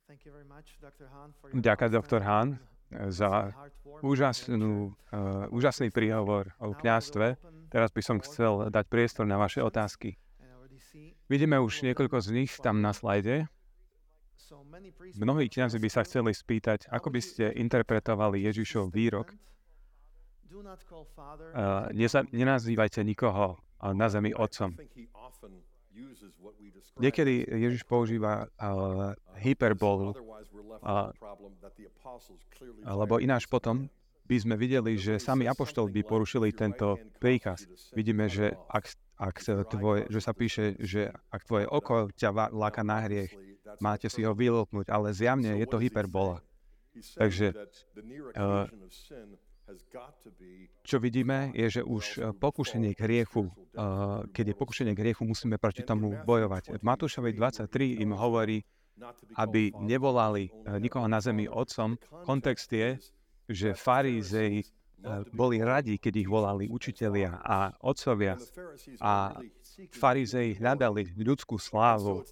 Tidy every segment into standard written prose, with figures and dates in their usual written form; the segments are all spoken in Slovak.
Ďakujem, doktor Hahn, za úžasný príhovor o kňazstve. Teraz by som chcel dať priestor na vaše otázky. Vidíme už niekoľko z nich tam na slajde. Mnohí kňazi by sa chceli spýtať, ako by ste interpretovali Ježišov výrok. Nenazývajte nikoho na zemi otcom. Niekedy Ježiš používa hyperbolu, lebo ináč potom by sme videli, že sami apoštoli by porušili tento príkaz. Vidíme, že že sa píše, že ak tvoje oko ťa láka na hriech, máte si ho vylúpnuť, ale zjavne je to hyperbola. Takže čo vidíme, je, že už pokušenie k hriechu, keď je pokušenie k hriechu, musíme proti tomu bojovať. V Matúšovej 23 im hovorí, aby nevolali nikoho na zemi otcom. Kontext je, že farizei boli radi, keď ich volali učitelia a otcovia. A farizei hľadali ľudskú slávu.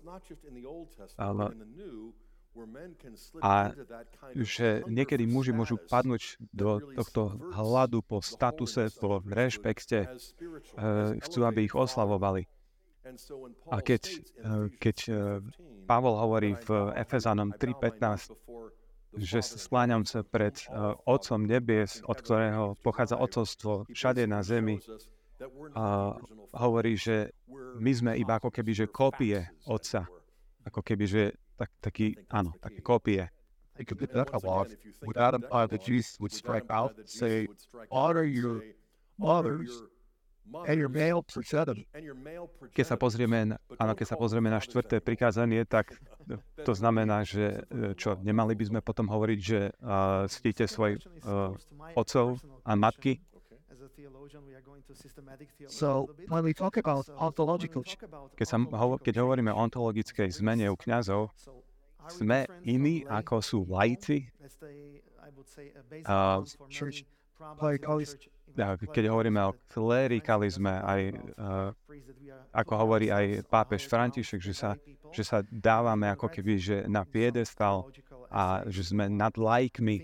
A že niekedy muži môžu padnúť do tohto hladu po statuse, po rešpekte, chcú, aby ich oslavovali. A keď Pavol hovorí v Efezanom 3.15, že skláňam sa pred Otcom nebies, od ktorého pochádza otcovstvo všade na zemi, a hovorí, že my sme iba ako keby, že kópie Otca. Ako keby, že také kópie. Without the Jesus would strike out, say, honor your mothers and your male procedure. Keď sa pozrieme na 4. prikázanie, tak to znamená, že nemali by sme potom hovoriť, že ctíte svojich otcov a matky. So when we talk about ontological, keď hovoríme o ontologickej zmene u kňazov, sme iní, ako sú laici. Keď hovoríme o klerikalizme, aj ako hovorí aj pápež František, že sa dávame ako keby že na piedestal a že sme nad laikmi.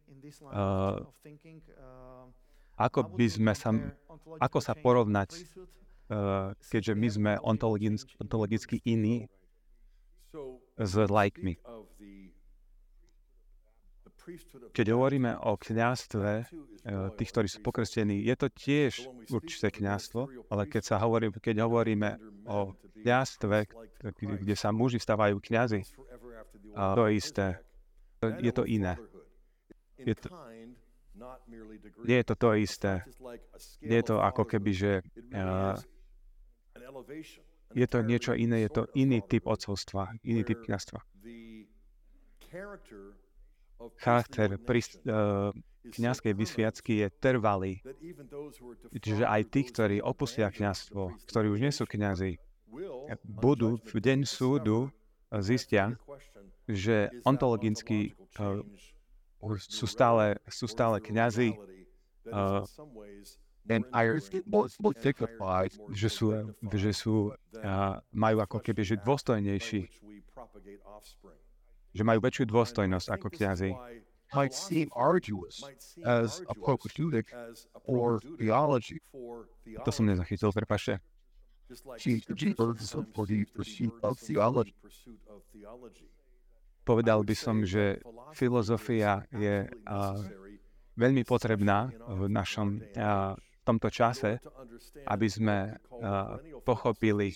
Ako sa porovnať, keďže my sme ontologicky iní s laikmi. Keď hovoríme o kňazstve tých, ktorí sú pokrstení, je to tiež určité kňazstvo, ale keď hovoríme o kňazstve, kde sa muži stávajú kňazi, to isté, je to iné. Nie je to isté. Nie je to ako keby, že je to niečo iné, je to iný typ otcovstva, iný typ kňazstva. Charakter kňazskej vysviacky je trvalý. Čiže aj tí, ktorí opustia kňazstvo, ktorí už nie sú kňazi, budú v deň súdu zistia, že ontologicky sú stále kňazi, majú ako keby že dôstojnejší, že majú väčšiu dôstojnosť ako kňazi. might seem arduous as apologetic for theology. To som nezachytil, prepáčte. Povedal by som, že filozofia je veľmi potrebná v našom tomto čase, aby sme pochopili,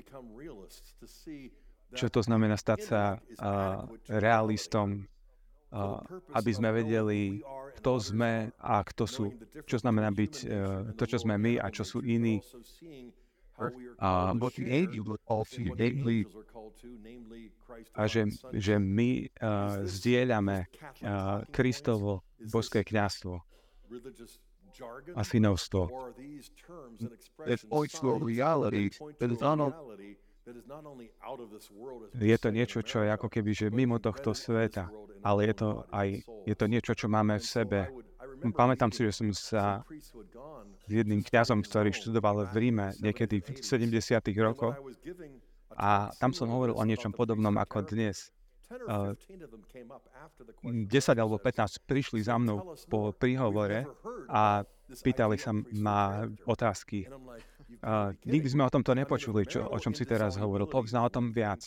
čo to znamená stať sa realistom, aby sme vedeli, kto sme a kto sú, čo znamená byť to, čo sme my a čo sú iní. A že my zdieľame Kristovo božské kňazstvo a synovstvo. Je to niečo, čo je ako keby, že mimo tohto sveta, ale je to niečo, čo máme v sebe. Pamätám si, že som sa s jedným kňazom, ktorý študoval v Ríme niekedy v 70. rokoch, a tam som hovoril o niečom podobnom ako dnes. 10 alebo 15 prišli za mnou po príhovore a pýtali sa ma otázky. Nikdy sme o tomto nepočuli, o čom si teraz hovoril. Povedz nám o tom viac.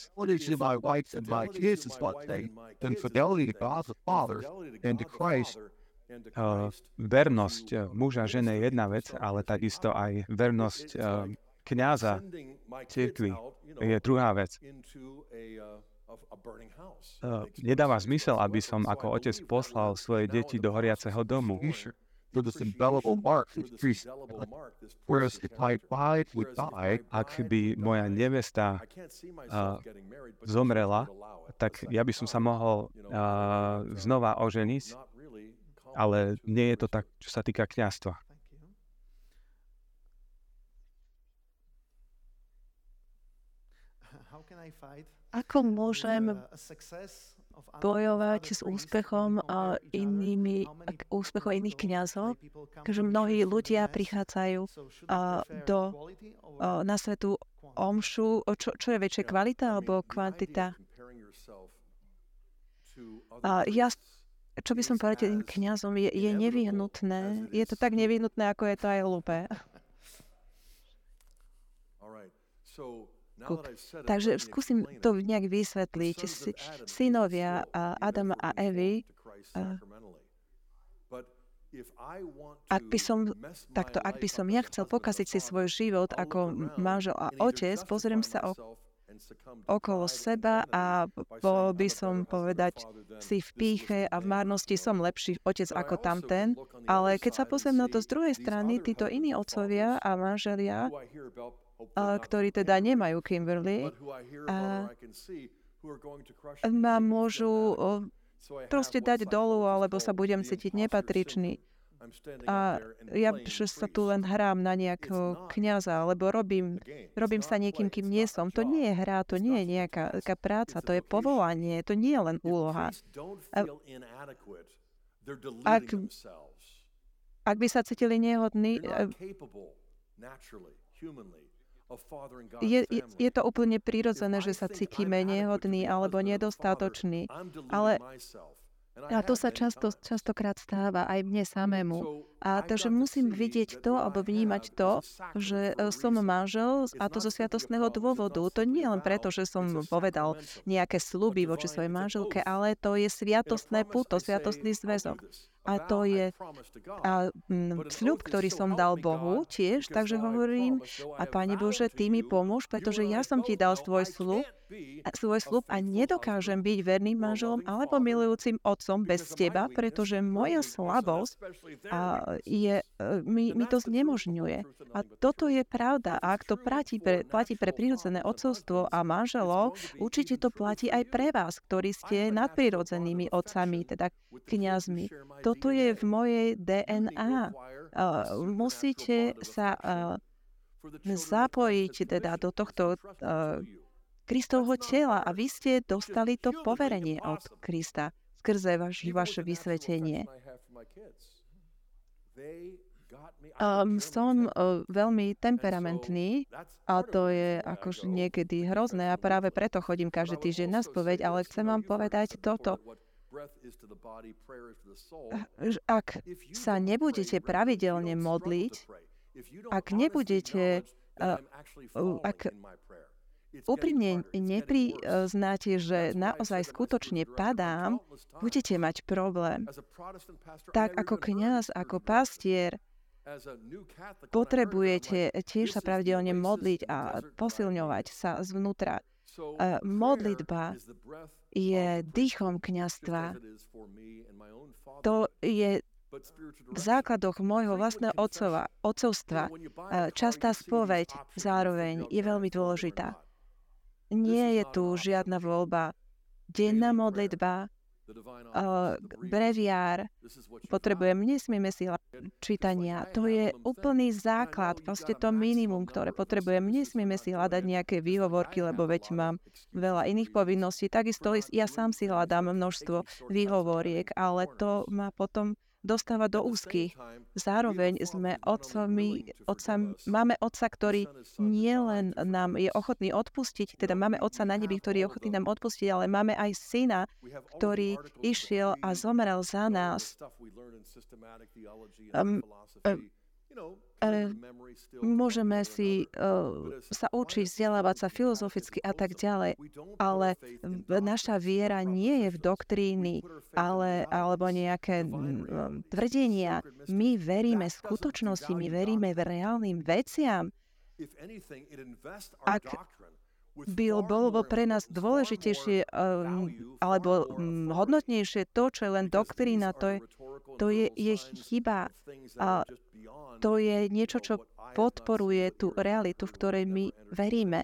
Vernosť muža a ženy je jedna vec, ale takisto aj vernosť kňaza cirkvi je druhá vec. Nedáva zmysel, aby som ako otec poslal svoje deti do horiaceho domu. Ak by moja nevesta zomrela, tak ja by som sa mohol znova oženiť, ale nie je to tak, čo sa týka kňazstva. Ako môžem bojovať s úspechom úspechom iných kňazov, keďže mnohí ľudia prichádzajú na svätú omšu. Čo je väčšia kvalita alebo kvantita? Čo by som povedal tým kňazom, je nevyhnutné. Je to tak nevyhnutné, ako je to aj hlúpe. Takže skúsim to nejak vysvetliť. Synovia Adama a Evy, ak by som ja chcel pokaziť si svoj život ako manžel a otec, pozriem sa okolo seba a bol by som povedať si v pýche a v márnosti som lepší otec ako tamten, ale keď sa pozriem na to z druhej strany, títo iní otcovia a manželia, ktorí teda nemajú Kimberly, ma môžu proste dať dolu, alebo sa budem cítiť nepatričný. A ja sa tu len hrám na nejakého kňaza, alebo robím sa niekým, kým nie som. To nie je hra, to nie je nejaká práca, to je povolanie, to nie je len úloha. Ak by sa cítili nehodní, je to úplne prirodzené, že sa cítime nehodní alebo nedostatoční. Ale to sa častokrát stáva aj mne samému. A takže musím vidieť to, alebo vnímať to, že som manžel a to zo sviatostného dôvodu. To nie len preto, že som povedal nejaké sľuby voči svojej manželke, ale to je sviatostné puto, sviatostný zväzok. A to je sľub, ktorý som dal Bohu tiež, takže hovorím, a Pane Bože, Ty mi pomôž, pretože ja som Ti dal svoj sľub a nedokážem byť verným manželom alebo milujúcim otcom bez Teba, pretože moja slabosť mi to znemožňuje. A toto je pravda. A ak to platí pre prirodzené otcovstvo a manželov, určite to platí aj pre vás, ktorí ste nadprirodzenými otcami, teda kňazmi. Toto je v mojej DNA. Musíte sa zapojiť teda do tohto Kristovho tela a vy ste dostali to poverenie od Krista skrze vaše vysvetenie. Som veľmi temperamentný a to je akože niekedy hrozné a práve preto chodím každý týždeň na spoveď, ale chcem vám povedať toto. Ak sa nebudete pravidelne modliť, ak úprimne nepriznáte, že naozaj skutočne padám, budete mať problém. Tak ako kňaz, ako pastier, potrebujete tiež sa pravidelne modliť a posilňovať sa zvnútra. Modlitba je dýchom kňazstva. To je v základoch môjho vlastného otcovstva. Častá spoveď zároveň je veľmi dôležitá. Nie je tu žiadna voľba. Denná modlitba, breviár, nesmieme si čítania. To je úplný základ, proste to minimum, ktoré potrebujem. Nesmieme si hľadať nejaké výhovorky, lebo veď mám veľa iných povinností. Takisto ja sám si hľadám množstvo výhovoriek, ale to ma potom dostáva do úzkých. Zároveň máme otca, ktorý nielen nám je ochotný odpustiť, teda máme otca na nebi, ktorý je ochotný nám odpustiť, ale máme aj syna, ktorý išiel a zomrel za nás. Môžeme si sa učiť, vzdelávať sa filozoficky a tak ďalej, ale naša viera nie je v doktríny alebo nejaké tvrdenia. My veríme v skutočnosti, my veríme v reálnym veciam. Ak bolo pre nás dôležitejšie alebo hodnotnejšie to, čo je len doktrína, to je chyba. A to je niečo, čo podporuje tú realitu, v ktorej my veríme.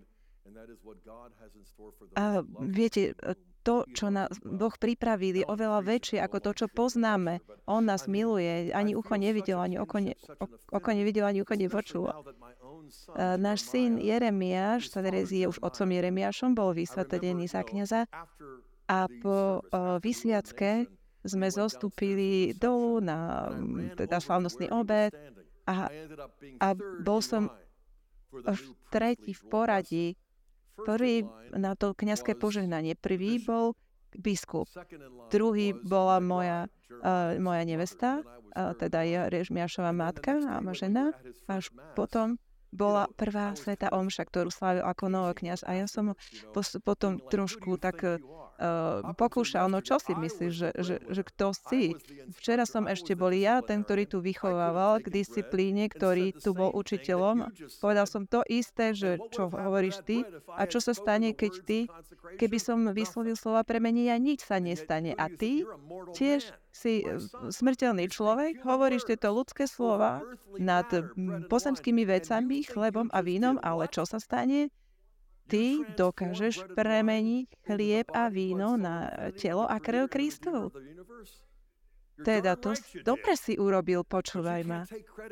A viete, to, čo nás Boh pripravil, je oveľa väčšie ako to, čo poznáme. On nás miluje, ani ucho nevidel, ani oko nevidel, ani ucho nepočulo. Náš syn Jeremiáš, ktorý je už otcom Jeremiášom, bol vysvetený za kňaza a po vysviacke sme zostúpili dolu na teda slávnostný obed a bol som tretí v poradí. Prvý na to kňazské požehnanie. Prvý bol biskup. Druhý bola moja nevesta, teda Jeremiášova matka a žena. Až potom bola prvá svätá omša, ktorú slávil ako novokňaz. A ja som potom trošku tak pokúšal, no čo si myslíš, že kto si? Včera som ešte bol ja, ten, ktorý tu vychovával k disciplíne, ktorý tu bol učiteľom. Povedal som to isté, že čo hovoríš ty a čo sa stane, keď keby som vyslovil slova premenia, nič sa nestane. A ty tiež si smrteľný človek, hovoríš tieto ľudské slova nad pozemskými vecami, chlebom a vínom, ale čo sa stane? Ty dokážeš premeniť chlieb a víno na telo a krv Kristov. Teda to dobre si urobil, počúvaj ma.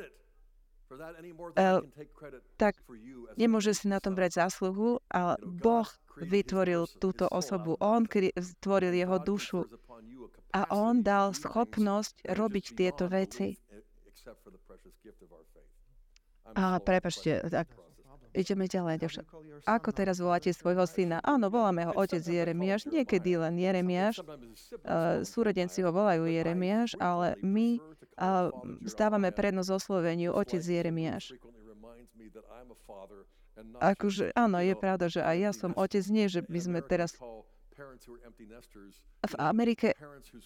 Tak nemôže si na tom brať zásluhu, ale Boh vytvoril túto osobu. On stvoril jeho dušu a on dal schopnosť robiť tieto veci. A prepáčte, tak ideme ďalej. Ako teraz voláte svojho syna? Áno, voláme ho otec Jeremiáš, niekedy len Jeremiáš. Súrodenci ho volajú Jeremiáš, ale my zdávame prednosť osloveniu otec Jeremiáš. Akože, áno, je pravda, že aj ja som otec, nie, že by sme teraz v Amerike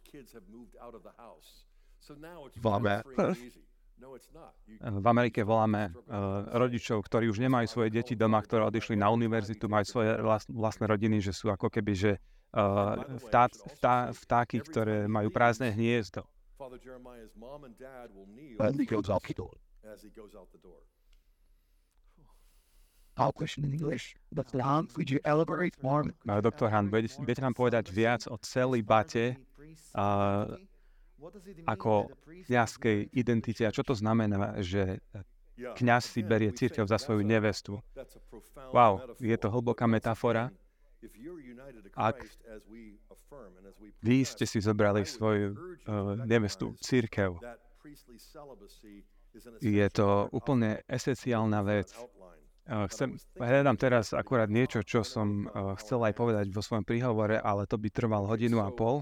V Amerike voláme rodičov, ktorí už nemajú svoje deti doma, ktoré odišli na univerzitu, majú svoje vlastné rodiny, že sú ako keby, že vtáky, ktoré majú prázdne hniezdo. Doktor Han, budete nám povedať viac o celibate ako kňazskej identite. A čo to znamená, že kňaz si berie cirkev za svoju nevestu? Wow, je to hlboká metafora. Ak vy ste si zobrali svoju nevestu, cirkev, je to úplne esenciálna vec. Hľadám teraz akurát niečo, čo som chcel aj povedať vo svojom príhovore, ale to by trval 1.5 hodiny.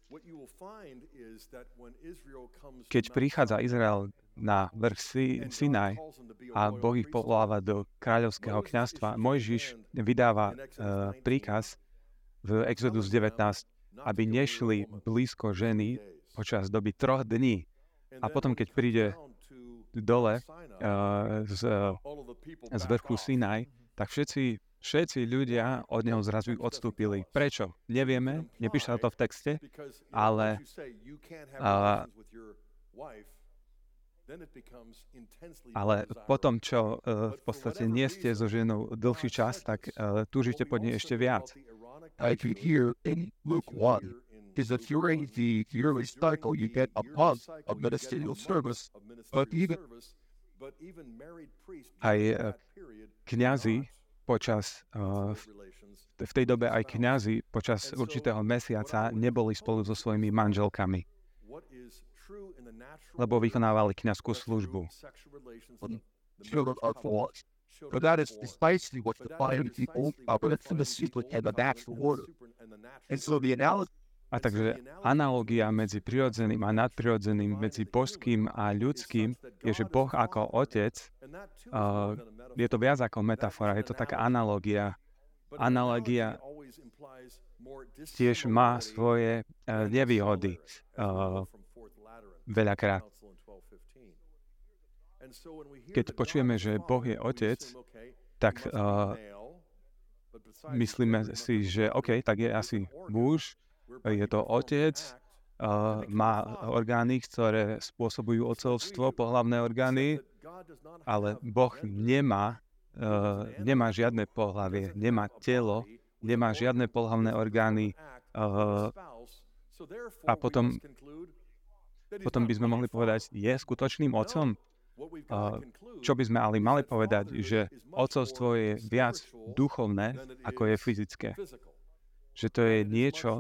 Keď prichádza Izrael na vrch Sinaj a Boh ich povoláva do kráľovského kňazstva, Mojžiš vydáva príkaz v Exodus 19, aby nešli blízko ženy počas doby 3 dní. A potom, keď príde dole z vrchu Sinaj, tak všetci ľudia od neho zrazu odstúpili. Prečo? Nevieme, nepíše sa to v texte, ale potom, čo v podstate nie ste so ženou dlhší čas, tak túžite po nej ešte viac. I could hear in Luke 1 is that during the yearly cycle you get a month of ministerial service, but even aj kňazi v tej dobe aj kňazi počas určitého mesiaca neboli spolu so svojimi manželkami. lebo vykonávali kňazskú službu. Children of God. But that is precisely what defined the old intimacy and the natural order. And so the analogy. A takže analogia medzi prirodzeným a nadprirodzeným, medzi božským a ľudským, je, že Boh ako otec, je to viac ako metafora, je to taká analogia. Analogia tiež má svoje nevýhody veľakrát. Keď počujeme, že Boh je otec, tak myslíme si, že OK, tak je asi muž, je to otec, má orgány, ktoré spôsobujú otcovstvo, pohlavné orgány, ale Boh nemá žiadne pohlavie, nemá telo, nemá žiadne pohlavné orgány a potom by sme mohli povedať, je skutočným otcom? Čo by sme ale mali povedať, že otcovstvo je viac duchovné, ako je fyzické. Že to je niečo,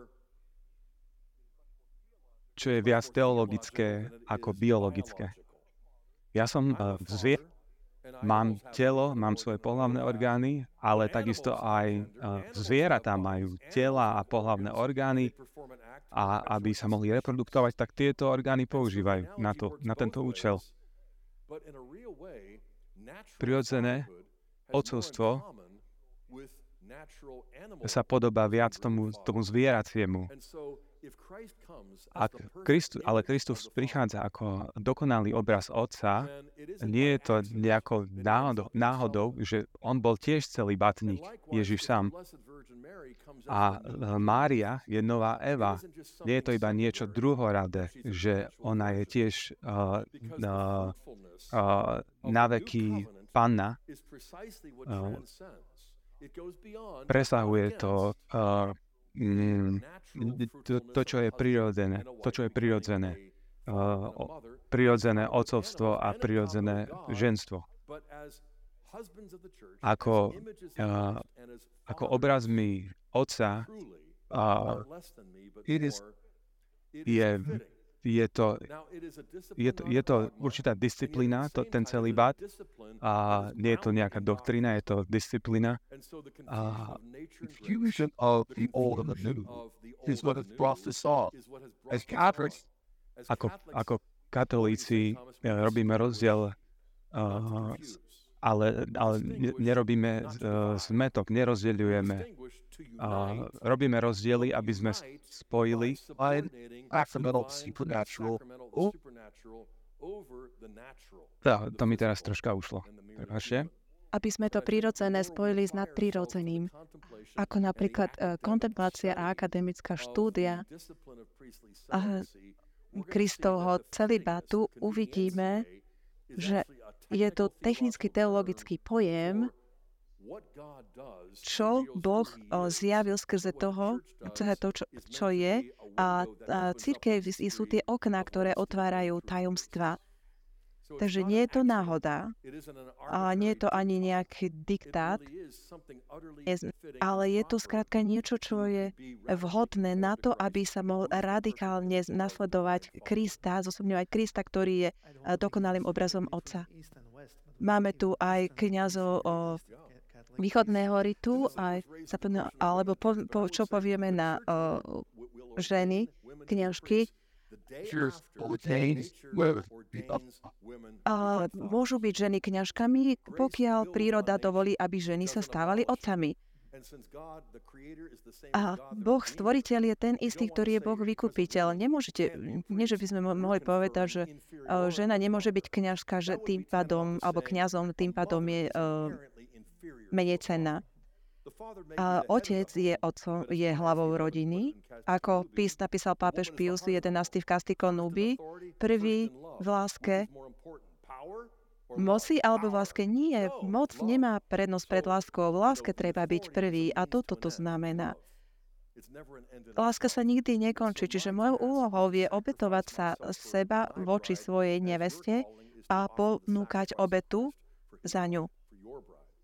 čo je viac teologické ako biologické. Ja som zvier, mám telo, mám svoje pohlavné orgány, ale takisto aj zvieratá majú tela a pohlavné orgány a aby sa mohli reproduktovať, tak tieto orgány používajú na tento účel. Prirodzené otcovstvo sa podobá viac tomu zvieraciemu. Ale Kristus prichádza ako dokonalý obraz Otca, nie je to nejakou náhodou, že on bol tiež celibatník, Ježiš sám. A Mária je nová Eva. Nie je to iba niečo druhoradé, že ona je tiež naveky panna. Presahuje to to, čo je prirodzené. Prirodzené otcovstvo a prirodzené ženstvo. Ako obrazmi Otca je to určitá disciplína, ten celibát, a nie je to nejaká doktrína, je to disciplína. Fusion of the old and the new is what has brought this on. As Catholics, ako katolíci robíme rozdiel, ale nerobíme zmetok, nerozdeľujeme. Robíme rozdiely, aby sme spojili to mi teraz troška ušlo. Prepáčte. Aby sme to prirodzené spojili s nadprirodzeným. Ako napríklad kontemplácia a akademická štúdia Kristovho celibátu, uvidíme, že je to technicky teologický pojem, čo Boh zjavil skrze toho, čo je, a cirkev sú tie okná, ktoré otvárajú tajomstva. Takže nie je to náhoda, a nie je to ani nejaký diktát, ale je to skrátka niečo, čo je vhodné na to, aby sa mohol radikálne nasledovať Krista, zosobňovať Krista, ktorý je dokonalým obrazom Otca. Máme tu aj kňazov východného ritu, alebo čo povieme na ženy, kňažky. Môžu byť ženy kňažkami, pokiaľ príroda dovolí, aby ženy sa stávali otcami. A Boh stvoriteľ je ten istý, ktorý je Boh vykupiteľ. Nie, že by sme mohli povedať, že žena nemôže byť kňažka, že tým pádom, alebo kňazom, tým pádom je menej cenná. A otec je hlavou rodiny, ako napísal pápež Pius XI v Castico Nubii, prvý v láske moci alebo v láske nie. Moc nemá prednosť pred láskou. V láske treba byť prvý a toto to znamená. Láska sa nikdy nekončí, čiže mojou úlohou je obetovať sa seba voči svojej neveste a ponúkať obetu za ňu.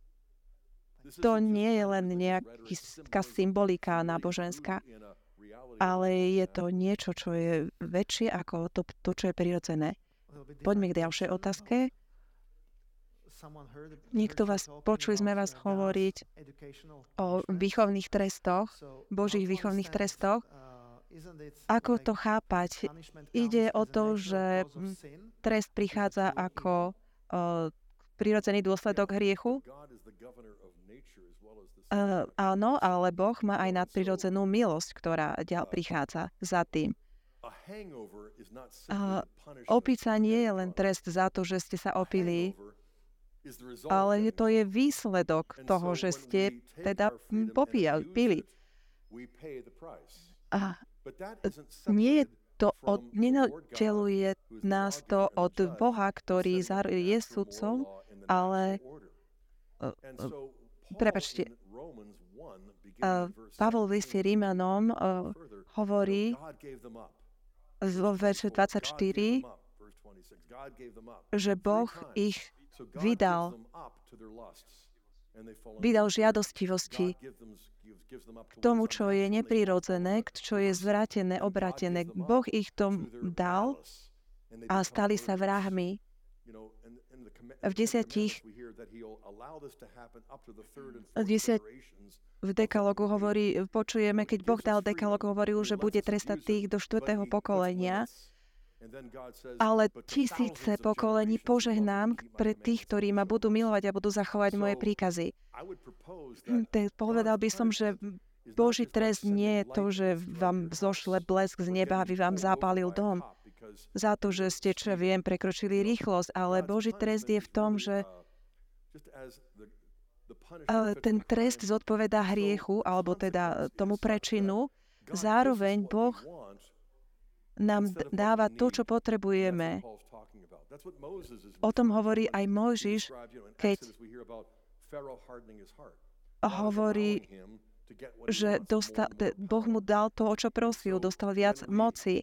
To nie je len nejaká symbolika náboženská. ale je to niečo, čo je väčšie ako to čo je prirodzené. Poďme k ďalšej otázke. Niekto počuli sme vás hovoriť o výchovných trestoch, Božích výchovných trestoch. Ako to chápať? Ide o to, že trest prichádza ako prirodzený dôsledok hriechu? Áno, ale Boh má aj nadprirodzenú milosť, ktorá prichádza za tým. Opica nie je len trest za to, že ste sa opili, ale to je výsledok toho, že ste teda pili. A neoddeluje nás to od Boha, ktorý je sudcom, ale prepáčte, Pavol v liste Rímanom hovorí vo verše 24, že Boh ich vydal žiadostivosti k tomu, čo je neprirodzené, čo je zvrátené, obratené. Boh ich tom dal a stali sa vrahmi. V dekalógu počujeme, keď Boh dal dekalóg, hovoril, že bude trestať tých do 4. pokolenia, ale tisíce pokolení požehnám pre tých, ktorí ma budú milovať a budú zachovať moje príkazy. Povedal by som, že Boží trest nie je to, že vám zošle blesk z neba, aby vám zapálil dom za to, že ste, prekročili rýchlosť, ale Boží trest je v tom, že ten trest zodpovedá hriechu, alebo teda tomu prečinu. Zároveň Boh nám dáva to, čo potrebujeme. O tom hovorí aj Mojžiš, keď hovorí, že Boh mu dal to, o čo prosil, dostal viac moci.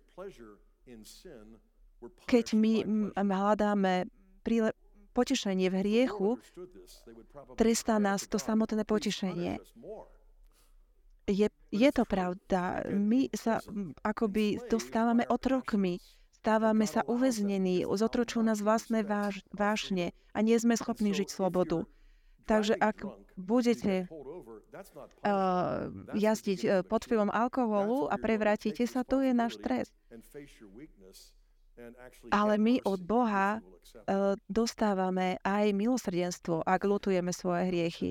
Keď my hľadáme potešenie v hriechu, trestá nás to samotné potešenie. Je to pravda. My sa akoby dostávame otrokmi, stávame sa uväznení, zotročujú nás vlastné vášne a nie sme schopní žiť slobodu. Takže ak budete jazdiť pod vplyvom alkoholu a prevrátite sa, to je náš trest. Ale my od Boha dostávame aj milosrdenstvo, ak ľutujeme svoje hriechy.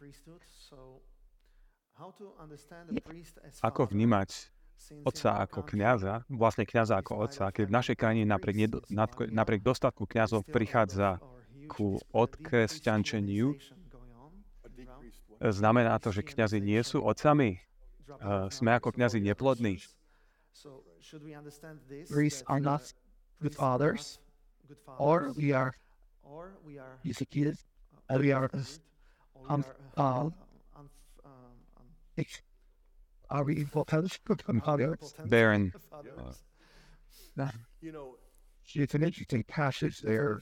Ako vnímať otca ako kňaza, vlastne kňaza ako otca, keď v našej krajine napriek dostatku kňazov prichádza ku odkresťančeniu, znamená to, že kňazi nie sú otcami? Sme ako kňazi neplodní? Priests are not good fathers, or we are executed, and we are we impotent Barren. It's an interesting passage there.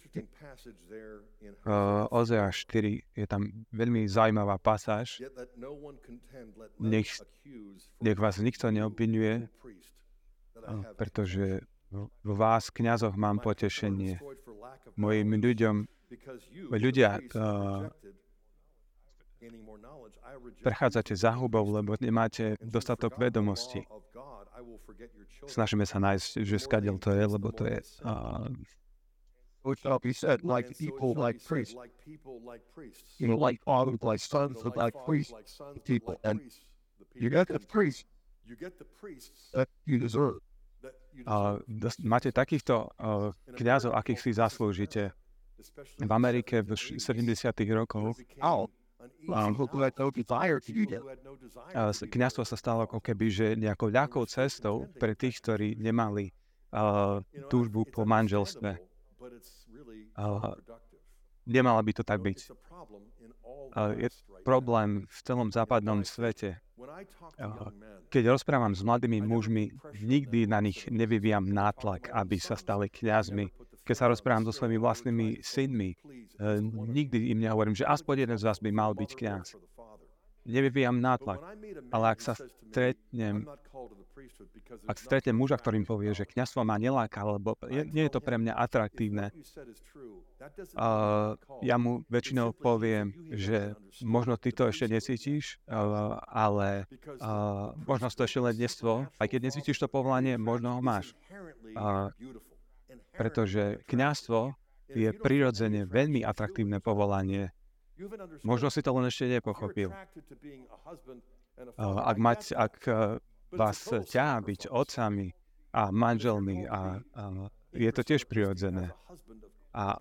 Ozea 4 je tam veľmi zaujímavá pasáž. Nech vás nikto neobviňuje, pretože vo vás, kňazoch, mám potešenie. Ľudia prechádzate záhubou, lebo nemáte dostatok vedomostí. Snažíme sa nájsť, že skadiaľ to je, lebo to je... Which be said, like people, like priests. Like fathers, like sons, like priests, people. And you get the priests that you deserve. Máte takýchto kňazov, akých si zaslúžite. V Amerike v 70. rokoch kňazstvo sa stalo ako keby, že nejakou ľahkou cestou pre tých, ktorí nemali túžbu po manželstve. Nemala by to tak byť. Je problém v celom západnom svete. Keď rozprávam s mladými mužmi, nikdy na nich nevyvíjam nátlak, aby sa stali kňazmi. Keď sa rozprávam so svojimi vlastnými synmi, nikdy im nehovorím, že aspoň jeden z vás by mal byť kňaz. nevyvíjam nátlak. Ale ak stretnem muža, ktorým povie, že kňazstvo ma neláka, lebo nie je to pre mňa atraktívne, ja mu väčšinou poviem, že možno ty to ešte necítiš, ale možno to ešte len detstvo. Aj keď necítiš to povolanie, možno ho máš. Pretože kňazstvo je prirodzene veľmi atraktívne povolanie. Možno si to len ešte nepochopil. Ak vás ťahá byť otcami a manželmi, je to tiež prirodzené. A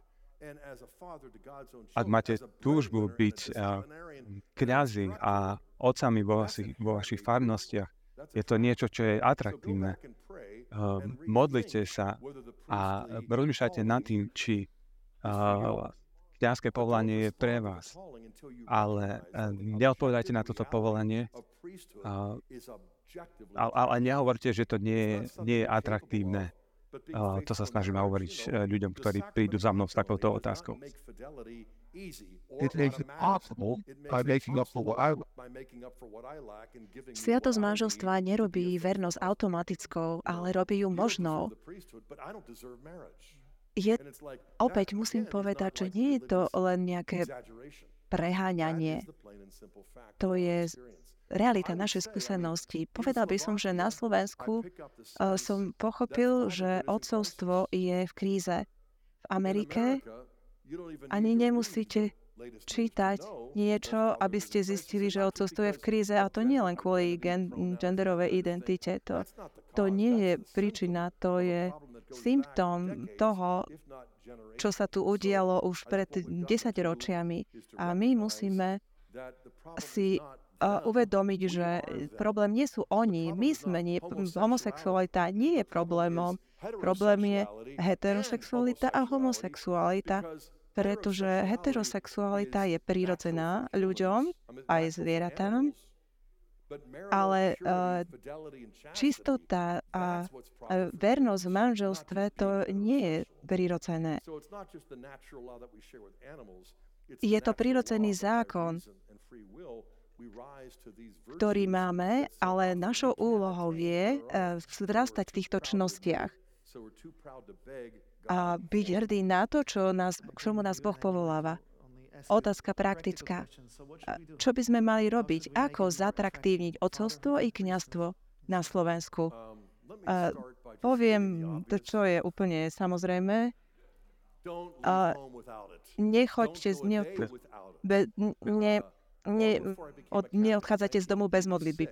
ak máte túžbu byť kňazi a otcami vo vašich farnostiach, je to niečo, čo je atraktívne. Modlite sa a rozmýšľajte nad tým, či kňazské povolanie je pre vás. Ale neodpovedajte na toto povolanie, ale nehovorte, že to nie je atraktívne. To sa snažím hovoriť ľuďom, ktorí prídu za mnou s takouto otázkou. Sviatosť manželstva nerobí vernosť automatickou, ale robí ju možnou. Opäť musím povedať, že nie je to len nejaké preháňanie. To je realita našej skúsenosti. Povedal by som, že na Slovensku som pochopil, že otcovstvo je v kríze. V Amerike ani nemusíte čítať niečo, aby ste zistili, že otcovstvo je v kríze, a to nie len kvôli genderovej identite. To nie je príčina, to je symptóm toho, čo sa tu udialo už pred 10 ročiami. A my musíme si uvedomiť, že problém nie sú oni. Homosexualita nie je problémom. Problém je heterosexualita a homosexualita, pretože heterosexualita je prirodzená ľuďom, aj zvieratám, ale čistota a vernosť v manželstve to nie je prirodzené. Je to prirodzený zákon, ktorý máme, ale našou úlohou je vzrastať v týchto činnostiach a byť hrdý na to, k čomu nás Boh povoláva. Otázka praktická. Čo by sme mali robiť? Ako zatraktívniť otcovstvo i kňazstvo na Slovensku? Poviem, čo je úplne samozrejme. Nechoďte, neodchádzate z domu bez modlitby.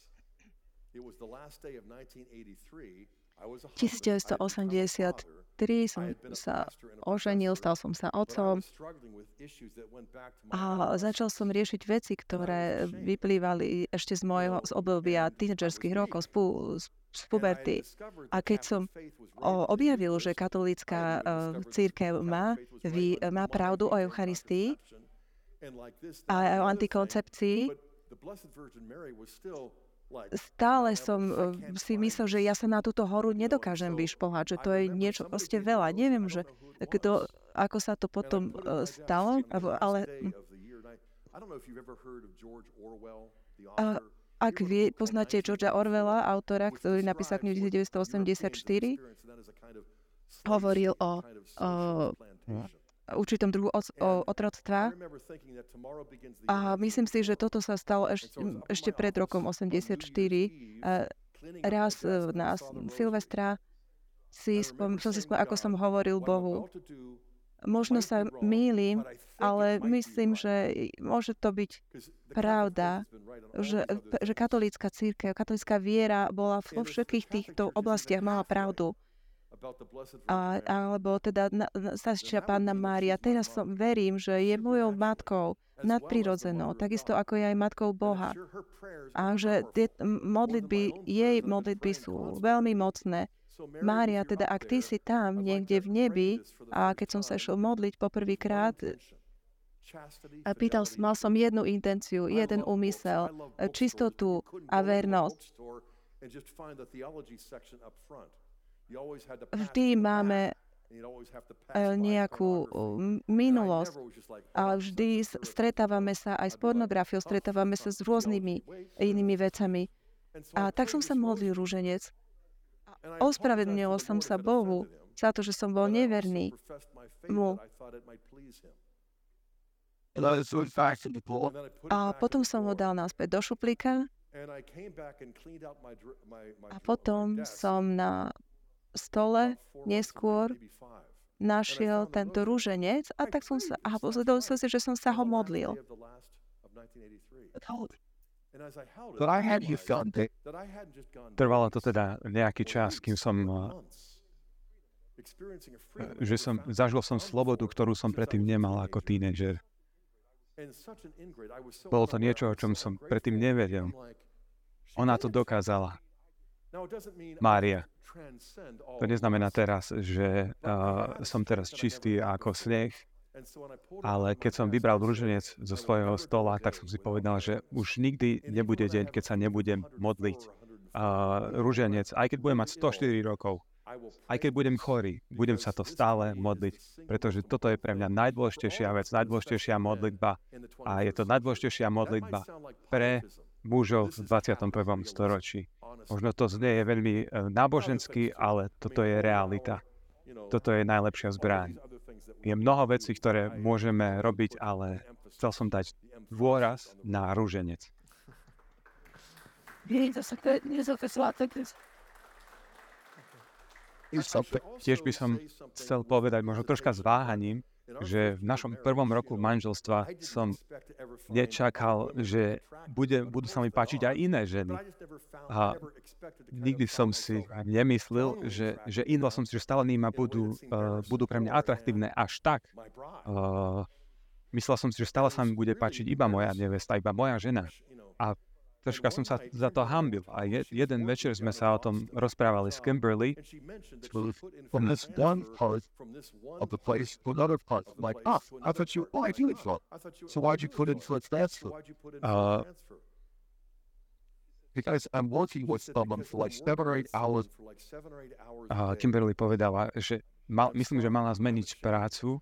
1983 som sa oženil, stal som sa otcom a začal som riešiť veci, ktoré vyplývali ešte z obdobia tínedžerských rokov, z puberty. A keď som objavil, že katolícka cirkev má pravdu o Eucharistii a o antikoncepcii, stále som si myslel, že ja sa na túto horu nedokážem vyšplhať, že to je niečo proste veľa. Neviem, že ako sa to potom stalo, ale ak poznáte Georgea Orwella, autora, ktorý napísal knihu 1984, hovoril o určitom druhu otroctva. A myslím si, že toto sa stalo ešte pred rokom 84. Raz na Silvestra som si spomenul, ako som hovoril Bohu. Možno sa mýlim, ale myslím, že môže to byť pravda, že katolícka cirkev, katolícka viera bola vo všetkých týchto oblastiach, mala pravdu. Alebo teda Staršia Panna Mária. Teraz verím, že je mojou matkou nadprirodzenou, takisto ako je aj matkou Boha. A že jej modlitby sú veľmi mocné. Mária, teda ak ty si tam niekde v nebi, a keď som sa išiel modliť poprvýkrát, mal som jednu intenciu, jeden úmysel, čistotu a vernosť. Vždy máme nejakú minulosť. A vždy stretávame sa aj s pornografiou, stretávame sa s rôznymi inými vecami. A tak som sa modlil rúženec. Ospravedlnil som sa Bohu za to, že som bol neverný mu. A potom som ho dal naspäť do šuplíka a potom som na stole neskôr našiel tento rúženec a tak som sa, a pozvedol som si, že som sa ho modlil. Trvalo to teda nejaký čas, kým zažil som slobodu, ktorú som predtým nemal ako tínedžer. Bolo to niečo, o čom som predtým nevedel. Ona to dokázala. Mária. To neznamená teraz, že som teraz čistý ako sneh, ale keď som vybral rúženec zo svojho stola, tak som si povedal, že už nikdy nebude deň, keď sa nebudem modliť rúženec, aj keď budem mať 104 rokov. Aj keď budem chorý, budem sa to stále modliť, pretože toto je pre mňa najdôležitejšia vec, najdôležitejšia modlitba a je to najdôležitejšia modlitba pre mužov v 21. storočí. Možno to znie je veľmi náboženský, ale toto je realita. Toto je najlepšia zbraň. Je mnoho vecí, ktoré môžeme robiť, ale chcel som dať dôraz na rúženec. Tiež by som chcel povedať, možno troška s váhaním, že v našom prvom roku manželstva som nečakal, že budú sa mi páčiť aj iné ženy. A nikdy som si nemyslel, že som si, že stále nima budú pre mňa atraktívne až tak. Myslel som si, že stále sa mi bude páčiť iba moja nevesta, iba moja žena. A troška som sa za to hanbil. A jeden večer sme sa o tom rozprávali s Kimberly. From this one part of the place to another part. Like, I thought you doing it. So why'd you put it for dance for? Because I'm working with someone for like 7 or 8 hours. Kimberly povedala, že myslím, že mala zmeniť prácu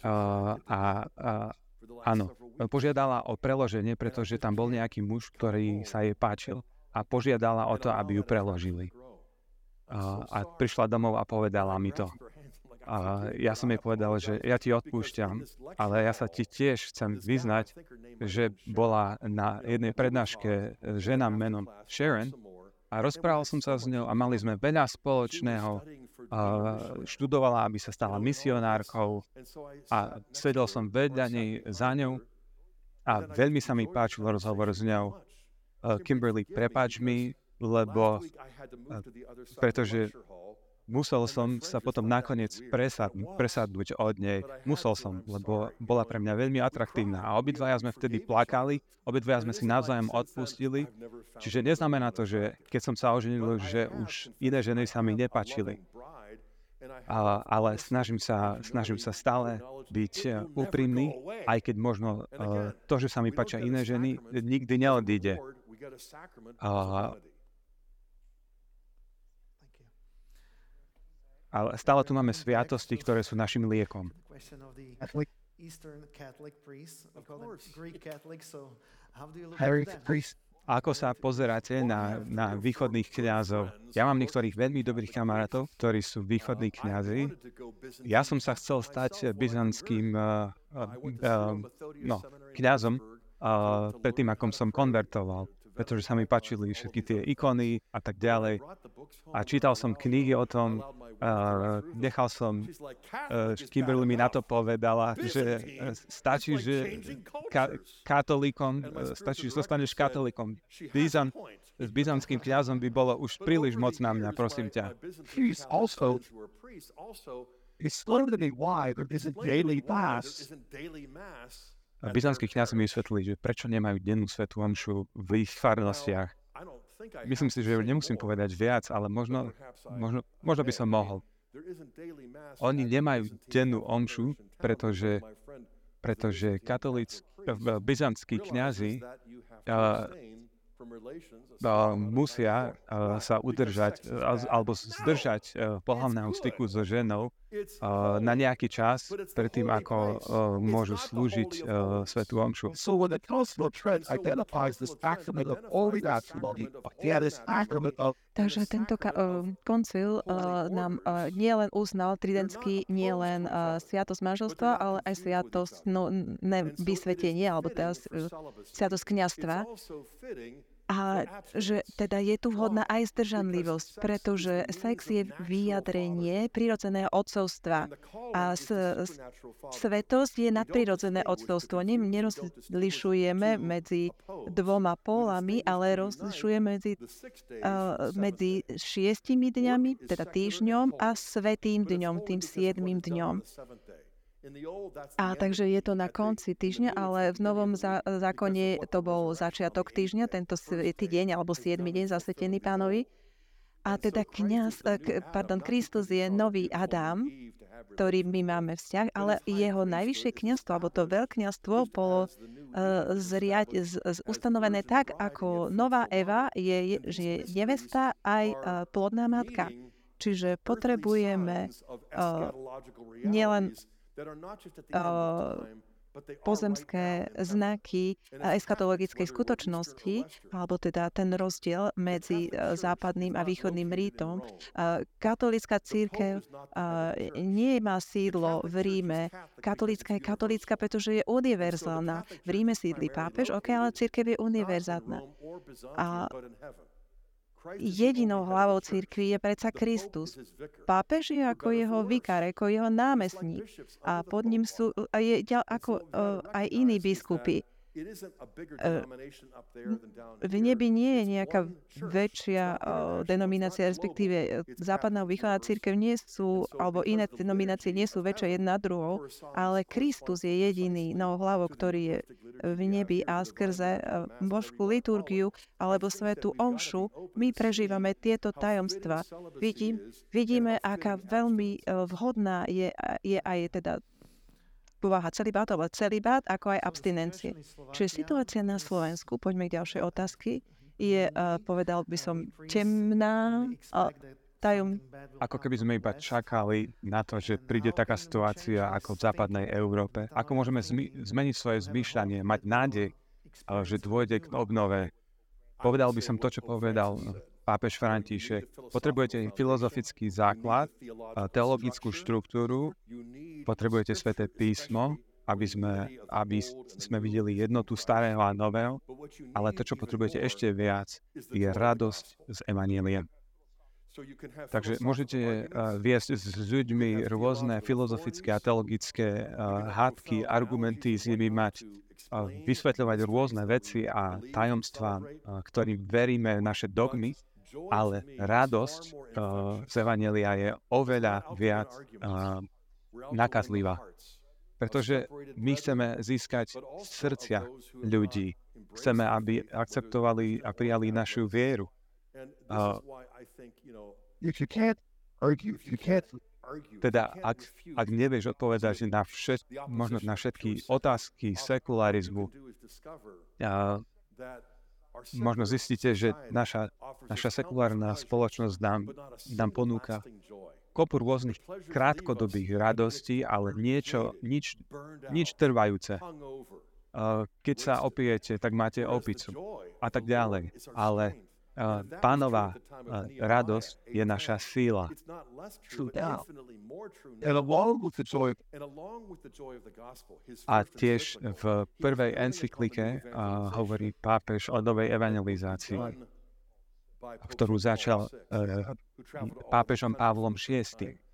áno, požiadala o preloženie, pretože tam bol nejaký muž, ktorý sa jej páčil a požiadala o to, aby ju preložili. A prišla domov a povedala mi to. A ja som jej povedal, že ja ti odpúšťam, ale ja sa ti tiež chcem vyznať, že bola na jednej prednáške žena menom Sharon a rozprával som sa s ňou a mali sme veľa spoločného. Študovala, aby sa stala misionárkou a sedel som vedľa nej za ňou a veľmi sa mi páčil rozhovor s ňou. Kimberly, prepáč mi, pretože musel som sa potom nakoniec presadnúť od nej. Musel som, lebo bola pre mňa veľmi atraktívna. A obidvaja sme vtedy plakali, obidvaja sme si navzájom odpustili. Čiže neznamená to, že keď som sa oženil, že už iné ženy sa mi nepáčili. Ale snažím sa stále byť úprimný, aj keď možno to, že sa mi páčia iné ženy, nikdy neodíde. Ale stále tu máme sviatosti, ktoré sú našim liekom. Ako sa pozeráte na východných kňazov? Ja mám niektorých veľmi dobrých kamarátov, ktorí sú východní kňazi. Ja som sa chcel stať byzantským kňazom predtým, ako som konvertoval, pretože sa mi páčili všetky tie ikony a tak ďalej. A čítal som knihy o tom, nechal som, Kimberly mi na to povedala, že stačí, že katolíkom, stačí, že zostaneš katolíkom. S byzantským kňazom by bolo už príliš moc na mňa, prosím ťa. Byzantskí kňazi mi vysvetlili, že prečo nemajú dennú svätú omšu v ich farnostiach. Myslím si, že nemusím povedať viac, ale možno by som mohol. Oni nemajú dennú omšu, pretože byzantskí kňazi musia sa udržať alebo zdržať pohlavného styku so ženou na nejaký čas predtým, ako môžu slúžiť svätú omšu. So when the Council of Trent identifies the sacrament of holy matrimony, the sacrament of Takže tento koncil nám nielen uznal tridentský, nielen sviatosť manželstva, ale aj sviatosť vysvetenia, alebo teda sviatosť kňazstva. A že teda je tu vhodná aj zdržanlivosť, pretože sex je vyjadrenie prirodzeného otcovstva. A svetosť je nadprirodzené otcovstvo. Nerozlišujeme medzi dvoma polami, ale rozlišujeme medzi 6 dňami, teda týždňom, a svätým dňom, tým 7. dňom. A takže je to na konci týždňa, ale v Novom zákone to bol začiatok týždňa, tento svätý deň alebo 7. deň zasvetený Pánovi. A teda Kristus je nový Adam, ktorý my máme vzťah, ale jeho najvyššie kňazstvo, alebo to veľkňazstvo bolo ustanovené tak, ako nová Eva je nevesta aj plodná matka. Čiže potrebujeme nielen pozemské znaky eschatologickej skutočnosti, alebo teda ten rozdiel medzi západným a východným rítom. Katolícka cirkev nie má sídlo v Ríme. Katolícka je katolícka, pretože je univerzálna. V Ríme sídli pápež, ale cirkev je univerzálna. A jedinou hlavou cirkvi je predsa Kristus. Pápež je ako jeho vikár, ako jeho námestník. A pod ním sú ako aj iní biskupy. V nebi nie je nejaká väčšia denominácia, respektíve západná a východná cirkev nie sú, alebo iné denominácie nie sú väčšie jedna druhou, ale Kristus je jediný hlavou, ktorý je v nebi a skrze božskú liturgiu alebo svätú omšu my prežívame tieto tajomstva. Vidíme, aká veľmi vhodná je aj teda povaha celibátu, alebo celibát, ako aj abstinencie. Čiže situácia na Slovensku, poďme k ďalšej otázky, je, povedal by som, temná, Ako keby sme iba čakali na to, že príde taká situácia ako v západnej Európe. Ako môžeme zmeniť svoje zmýšľanie, mať nádej, že dôjde k obnove. Povedal by som to, čo povedal pápež František. Potrebujete filozofický základ, teologickú štruktúru, potrebujete sväté písmo, aby sme videli jednotu starého a nového, ale to, čo potrebujete ešte viac, je radosť z evanjelia. Takže môžete viesť s ľuďmi rôzne filozofické a teologické hádky, argumenty, s nimi mať, vysvetľovať rôzne veci a tajomstvá, ktorým veríme, naše dogmy, ale radosť z evanjelia je oveľa viac nakazlivá. Pretože my chceme získať srdcia ľudí. Chceme, aby akceptovali a prijali našu vieru. Teda, ak nevieš odpovedať možno na všetky otázky sekularizmu, možno zistíte, že naša sekulárna spoločnosť nám ponúka kopu rôznych krátkodobých radostí, ale nič trvajúce. Keď sa opijete, tak máte opicu a tak ďalej. Ale Pánová radosť je naša síla. A tiež v prvej encyklike hovorí pápež o novej evangelizácii, ktorú začal pápežom Pavlom VI.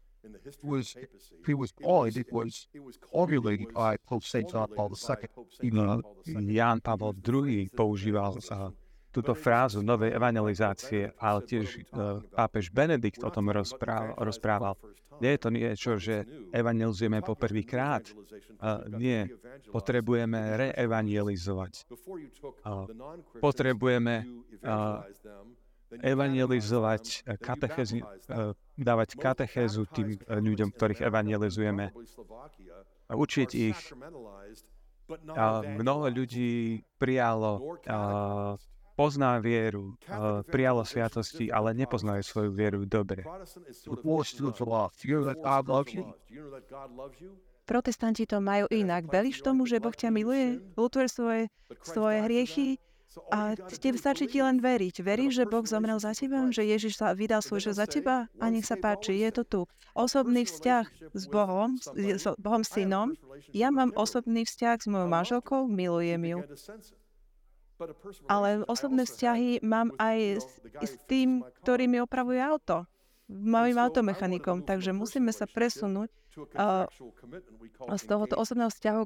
Ján Pavol II používal túto frázu novej evangelizácie, ale tiež pápež Benedikt o tom rozprával. Nie je to niečo, že evangelizujeme po prvýkrát. Nie, potrebujeme reevangelizovať. Potrebujeme evangelizovať, dávať katechézu tým ľuďom, ktorých evangelizujeme. Učiť ich. Mnoho ľudí prijalo pozná vieru, prijalo sviatosti, ale nepoznajú svoju vieru dobre. Protestanti to majú inak. Veríš tomu, že Boh ťa miluje? Ľutuješ svoje hriechy? A stačí ti len veriť. Veríš, že Boh zomrel za teba? Že Ježiš sa vydal svoj život za teba? A nech sa páči, je to tu. Osobný vzťah s Bohom, s Bohom synom. Ja mám osobný vzťah s mojou manželkou, milujem ju. Ale osobné vzťahy mám aj s tým, ktorý mi opravuje auto. Mojím automechanikom. Takže musíme sa presunúť z tohoto osobného vzťahu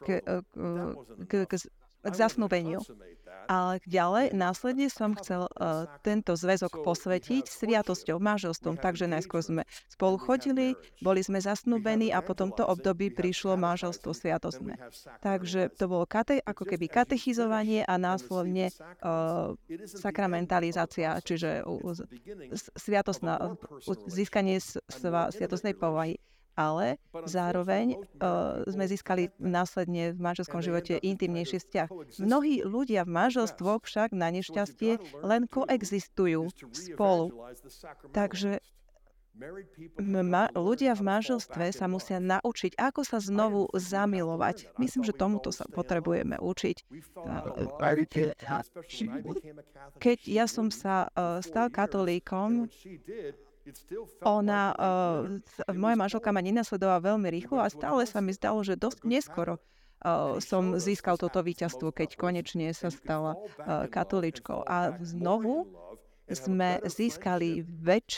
k zasnúbeniu. Ale ďalej, následne som chcel tento zväzok posvetiť sviatosťou, manželstvom. Takže najskôr sme spolu chodili, boli sme zasnúbení a po tomto období prišlo manželstvo sviatostné. Takže to bolo ako keby katechizovanie a následne sakramentalizácia, čiže získanie sviatostnej povahy. Ale zároveň sme získali následne v manželskom živote intimnejší vzťah. Mnohí ľudia v manželstvoch však na nešťastie len koexistujú spolu. Takže ľudia v manželstve sa musia naučiť, ako sa znovu zamilovať. Myslím, že tomuto sa potrebujeme učiť. Keď ja som sa stal katolíkom, moja manželka ma nenasledovala veľmi rýchlo a stále sa mi zdalo, že dosť neskoro som získal toto víťazstvo, keď konečne sa stala katolíčkou. A znovu sme získali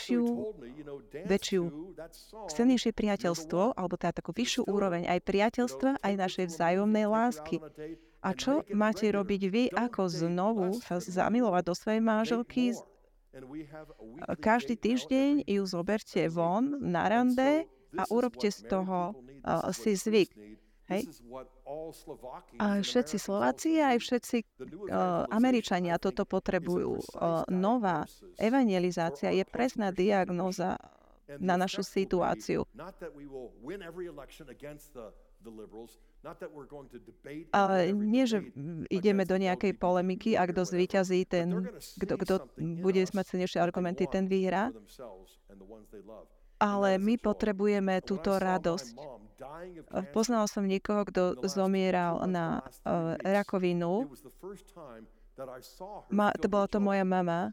silnejšie priateľstvo, alebo teda takú vyššiu úroveň aj priateľstva, aj našej vzájomnej lásky. A čo máte robiť vy, ako znovu sa zamilovať do svojej manželky? Každý týždeň ju zoberte von na rande a urobte z toho si zvyk. Hej? A všetci Slováci aj všetci Američania toto potrebujú. Nová evangelizácia je presná diagnóza na našu situáciu. Ale nie, že ideme do nejakej polemiky a kto zvíťazí, kto bude mať silnejšie argumenty, ten vyhrá. Ale my potrebujeme túto radosť. Poznal som niekoho, kto zomieral na rakovinu. To bola to moja mama.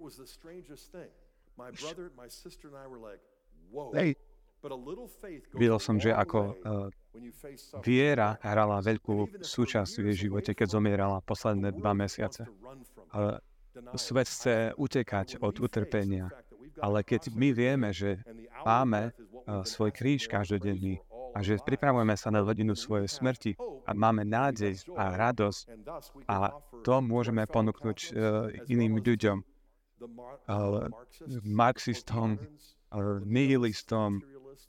Videl som, že ako viera hrala veľkú súčasť v jej živote, keď zomierala posledné 2 mesiace. Svet chce utekať od utrpenia, ale keď my vieme, že máme svoj kríž každodenný a že pripravujeme sa na hodinu svojej smrti a máme nádej a radosť a to môžeme ponúknuť iným ľuďom, marxistom, nihilistom,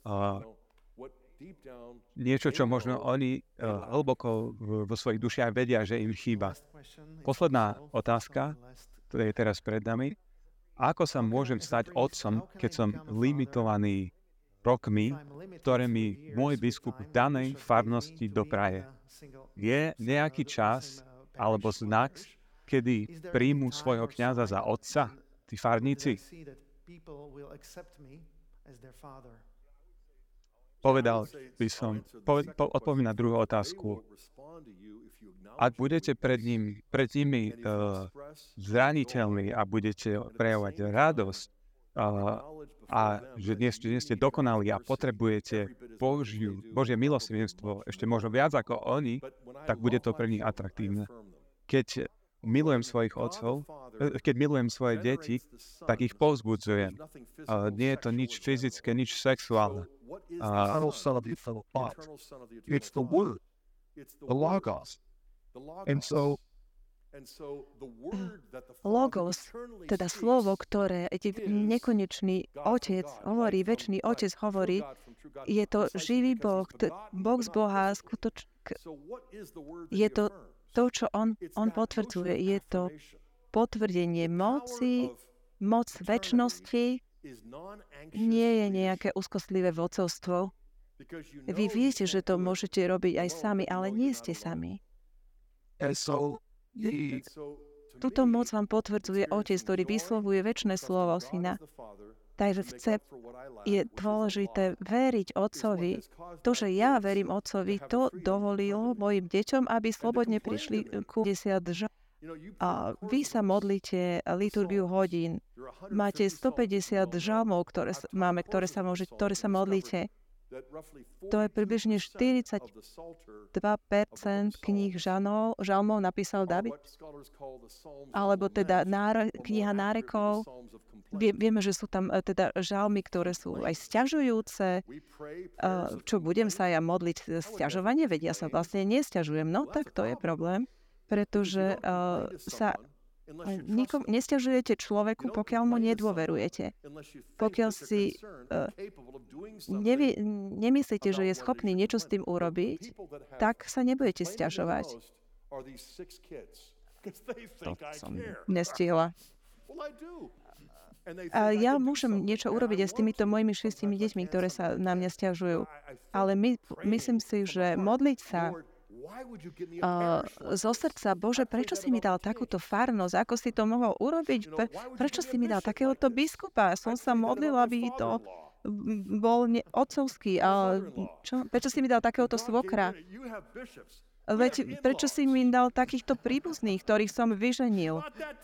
niečo, čo možno oni hlboko vo svojich dušiach vedia, že im chýba. Posledná otázka, ktorá je teraz pred nami. Ako sa môžem stať otcom, keď som limitovaný rokmi, ktoré mi môj biskup v danej farnosti dopraje? Je nejaký čas alebo znak, kedy príjmu svojho kňaza za otca, tí farníci? Povedal by som, odpoviem na druhú otázku. Ak budete pred nimi zraniteľní a budete prejavovať radosť a že nie ste dokonalí a potrebujete Božie milosrdenstvo ešte možno viac ako oni, tak bude to pre nich atraktívne. Keď milujem svojich otcov, keď milujem svoje deti, tak ich povzbudzujem. Nie je to nič fyzické, nič sexuálne. It's the word, the logos. And so Logos, teda slovo, ktoré nekonečný Otec hovorí, večný Otec hovorí, je to živý Boh, Boh z Boha, je to to, čo on potvrdzuje. Je to potvrdenie moci, moc večnosti, nie je nejaké úzkostlivé vodcovstvo. Vy viete, že to môžete robiť aj sami, ale nie ste sami. túto moc vám potvrdzuje Otec, ktorý vyslovuje večné slovo Syna. Takže je dôležité veriť Otcovi. To, že ja verím Otcovi, to dovolilo mojim deťom, aby slobodne prišli ku 10 žalmov. A vy sa modlíte liturgiu hodín. Máte 150 žalmov, ktoré sa modlíte. To je približne 42% kníh žalmov napísal David. Alebo teda kniha nárekov. Vieme, že sú tam teda žalmy, ktoré sú aj sťažujúce. Čo budem sa ja modliť sťažovanie? Veď ja sa vlastne nesťažujem. No tak to je problém. Pretože nesťažujete človeku, pokiaľ mu nedôverujete. Pokiaľ si nemyslíte, že je schopný niečo s tým urobiť, tak sa nebudete sťažovať. To som nestihla. A ja môžem niečo urobiť aj s týmito mojimi 6 deťmi, ktoré sa na mňa sťažujú. Ale myslím si, že modliť sa zo srdca, Bože, prečo si mi dal takúto farnosť? Ako si to mohol urobiť? Prečo si mi dal takéhoto biskupa? Som sa modlila, aby to bol otcovský. Prečo si mi dal takéhoto svokra? Veď prečo si mi dal takýchto príbuzných, ktorých som vyženil?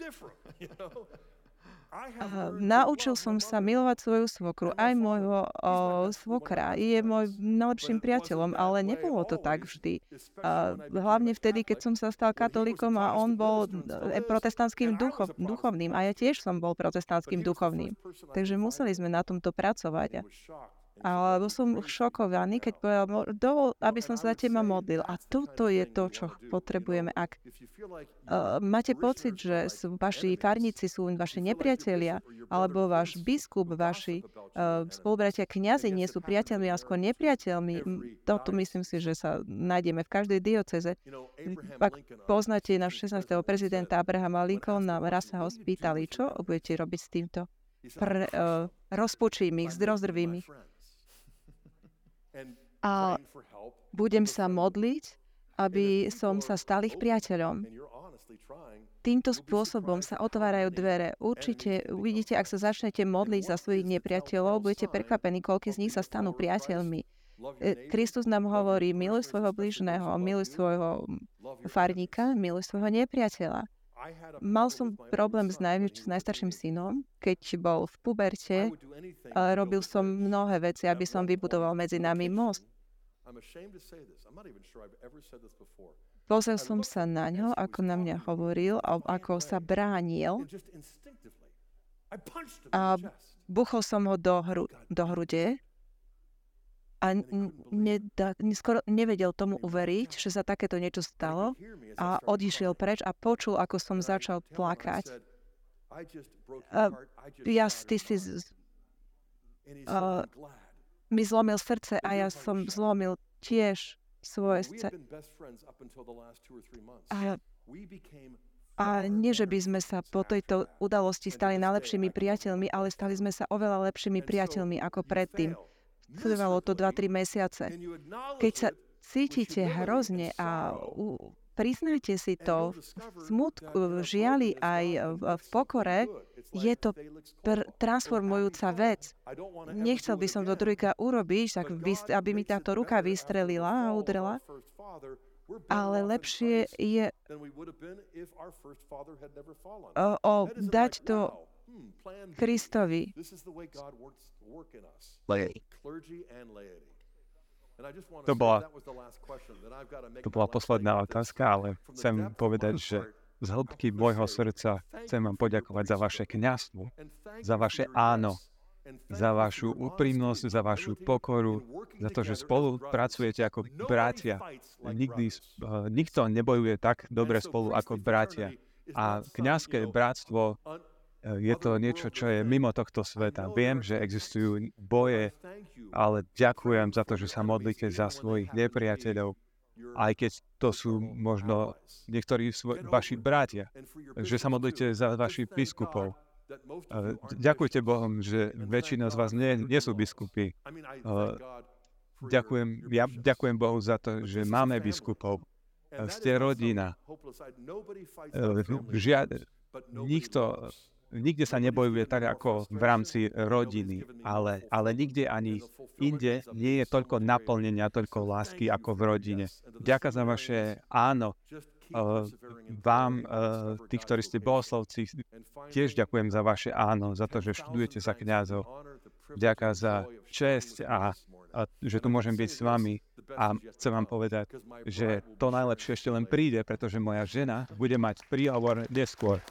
Naučil som sa milovať svoju svokru, aj môjho svokra. Je môj najlepším priateľom, ale nebolo to tak vždy. Hlavne vtedy, keď som sa stal katolíkom a on bol protestantským duchovným. A ja tiež som bol protestantským duchovným. Takže museli sme na tomto pracovať. Alebo som šokovaný, keď povedal, dovol, aby som sa za teba modlil. A toto je to, čo potrebujeme. Ak máte pocit, že vaši farníci sú vaši nepriatelia, alebo váš biskup, vaši spolubratia kňazi nie sú priateľmi, ale skôr nepriateľmi, toto myslím si, že sa nájdeme v každej diocéze. Ak poznáte náš 16. prezidenta Abrahama Lincolna, raz sa ho spýtali, čo budete robiť s týmto? Rozpučím ich, zdrozdrvím ich. A budem sa modliť, aby som sa stal ich priateľom. Týmto spôsobom sa otvárajú dvere. Určite uvidíte, ak sa začnete modliť za svojich nepriateľov, budete prekvapení, koľko z nich sa stanú priateľmi. Kristus nám hovorí, miluj svojho bližného, miluj svojho farníka, miluj svojho nepriateľa. Mal som problém s najstarším synom, keď bol v puberte. Robil som mnohé veci, aby som vybudoval medzi nami most. Pozrel som sa na ňo, ako na mňa hovoril, ako sa bránil. A buchol som ho do hrude. A skoro nevedel tomu uveriť, že sa takéto niečo stalo a odišiel preč a počul, ako som začal plakať. Mi zlomil srdce a ja som zlomil tiež svoje srdce. A nie, že by sme sa po tejto udalosti stali najlepšími priateľmi, ale stali sme sa oveľa lepšími priateľmi ako predtým. Trvalo to 2-3 mesiace. Keď sa cítite hrozne a priznajte si to v smutku, v žiali aj v pokore, je to transformujúca vec. Nechcel by som to druhýkrát urobiť, tak aby mi táto ruka vystrelila a udrela, ale lepšie je dať to Kristovi. To bola posledná otázka, ale chcem povedať, že z hĺbky môjho srdca chcem vám poďakovať za vaše kňazstvo, za vaše áno, za vašu úprimnosť, za vašu pokoru, za to, že spolupracujete ako bratia. Nikto nebojuje tak dobre spolu ako bratia. A kňazské bratstvo je to niečo, čo je mimo tohto sveta. Viem, že existujú boje, ale ďakujem za to, že sa modlíte za svojich nepriateľov, aj keď to sú možno niektorí vaši bratia, že sa modlíte za vašich biskupov. Ďakujte Bohom, že väčšina z vás nie sú biskupy. Ďakujem Bohu za to, že máme biskupov. ste rodina. Nikde sa nebojuje tak ako v rámci rodiny, ale nikde ani inde nie je toľko naplnenia, toľko lásky ako v rodine. Ďakujem za vaše áno. Vám, tí, ktorí ste bohoslovci, tiež ďakujem za vaše áno, za to, že študujete za kňazov. Ďakujem za česť a že tu môžem byť s vami. A chcem vám povedať, že to najlepšie ešte len príde, pretože moja žena bude mať príhovor neskôr.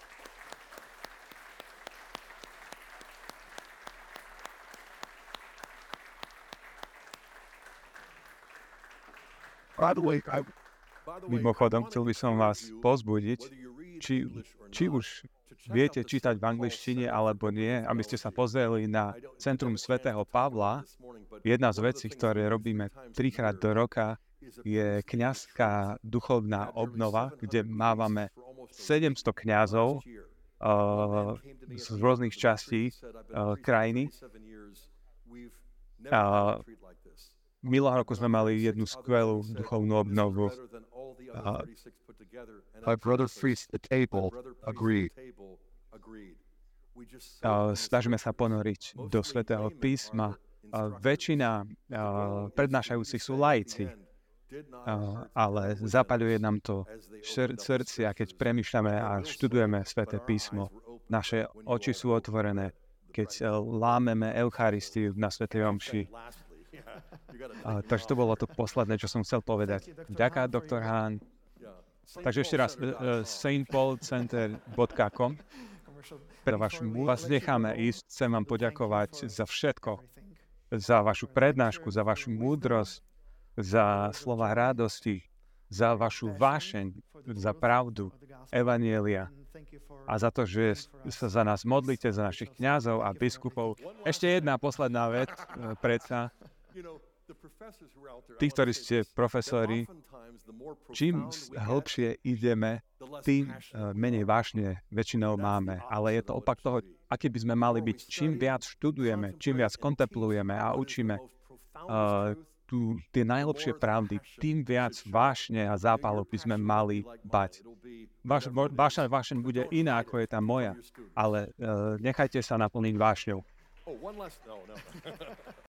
Mimochodom, chcel by som vás pozbudiť, či už viete čítať v angličtine alebo nie, aby ste sa pozreli na Centrum svätého Pavla. Jedna z vecí, ktoré robíme 3-krát do roka, je kňazská duchovná obnova, kde mávame 700 kňazov z rôznych častí krajiny. Minulého roku sme mali jednu skvelú duchovnú obnovu. My brother priest at the table agreed. Snažíme sa ponoriť do Svätého písma. Väčšina prednášajúcich sú laici, ale zapaľuje nám to srdcia, keď premýšľame a študujeme Sväté písmo. Naše oči sú otvorené, keď lámeme Eucharistiu na Svätej omši. Takže to bolo to posledné, čo som chcel povedať. Ďakujem, doktor Hahn. Takže ešte raz, stpaulcenter.com. Vás necháme ísť. Chcem vám poďakovať za všetko. Za vašu prednášku, za vašu múdrosť, za slova radosti, za vašu vášeň, za pravdu, evanjelia a za to, že sa za nás modlíte, za našich kňazov a biskupov. Ešte jedna posledná vec, predsa. Tí, ktorí ste profesori, čím hĺbšie ideme, tým menej vášne väčšinou máme. Ale je to opak toho, aký by sme mali byť. Čím viac študujeme, čím viac kontemplujeme a učíme tie najhlbšie pravdy, tým viac vášne a zápalu by sme mali bať. Vaša vášeň bude iná, ako je tá moja, ale nechajte sa naplniť vášňou.